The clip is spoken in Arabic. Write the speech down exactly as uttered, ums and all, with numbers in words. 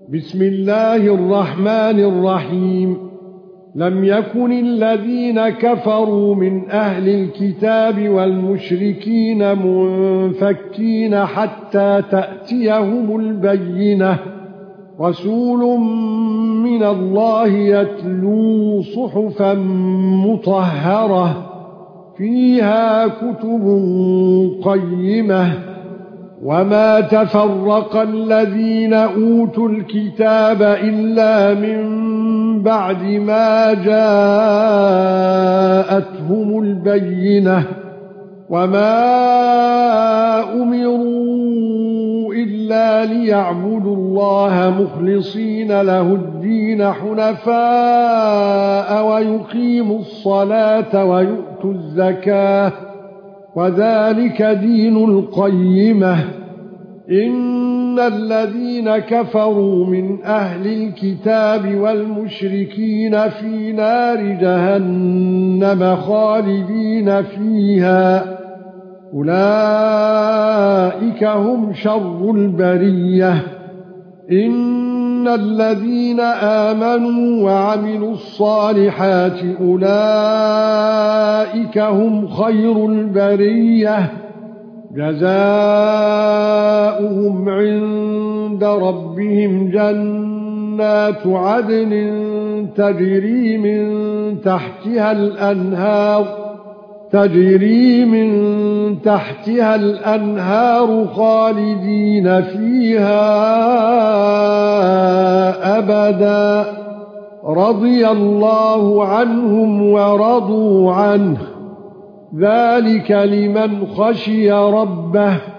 بسم الله الرحمن الرحيم لم يكن الذين كفروا من اهل الكتاب والمشركين منفكين حتى تأتيهم البينة رسول من الله يتلو صحفا مطهرة فيها كتب قيمة وما تفرق الذين اوتوا الكتاب الا من بعد ما جاءتهم البينة وما امروا الا ليعبدوا الله مخلصين له الدين حنفاء ويقيموا الصلاة ويؤتوا الزكاة وذلك دين القيمة ان الذين كفروا من اهل الكتاب والمشركين في نار جهنم خالدين فيها اولئك هم شر البرية ان الذين آمنوا وعملوا الصالحات اولئك هم خير البرية جزاؤهم عند ربهم جنات عدن تجري من تحتها الانهار تجري من تحتها الانهار خالدين فيها ابدا رضي الله عنهم ورضوا عنه ذلك لمن خشي ربه